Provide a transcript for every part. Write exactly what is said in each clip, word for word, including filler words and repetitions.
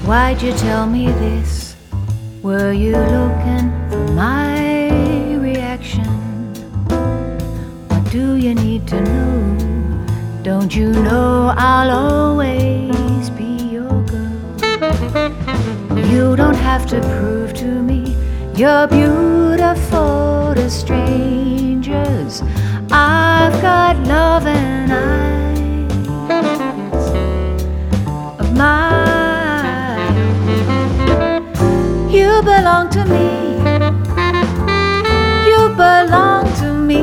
Why'd you tell me this? Were you looking for my reaction? What do you need to know? Don't you know I'll always be your girl? You don't have to prove to me you're beautiful to strangers. I've got love and eyes of my own. You belong to me. You belong to me.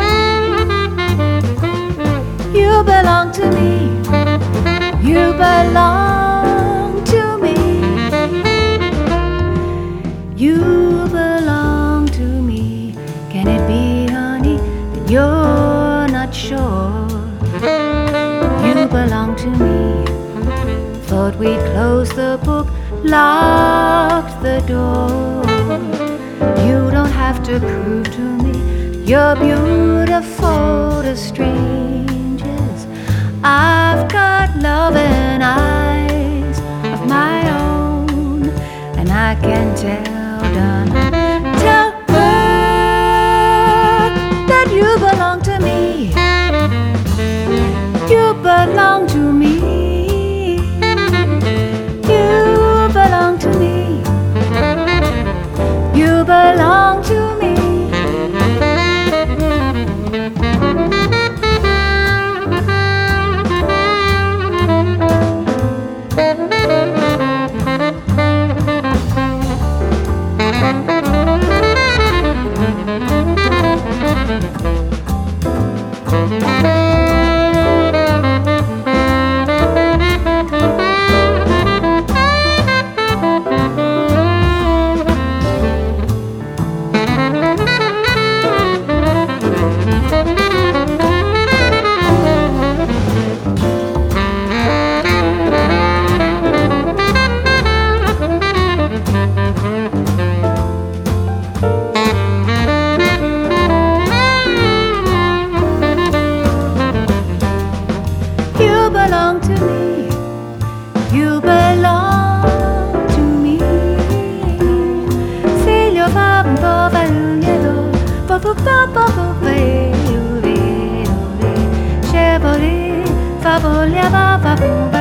You belong to me. You belong to me. You belong to me. Can it be, honey, that you're not sure? You belong to me. Thought we'd close the book, locked the door. You don't have to prove to me you're beautiful to strangers. I've got love and eyes of my own, and I can tell, darling, tell her that you belong to me. You belong to me. You belong to me. You belong to me. You belong to me. You belong to me. Figlio fa un po' valunieto, po po po po po ve ve ve. Chevrolet, fa volia va va va.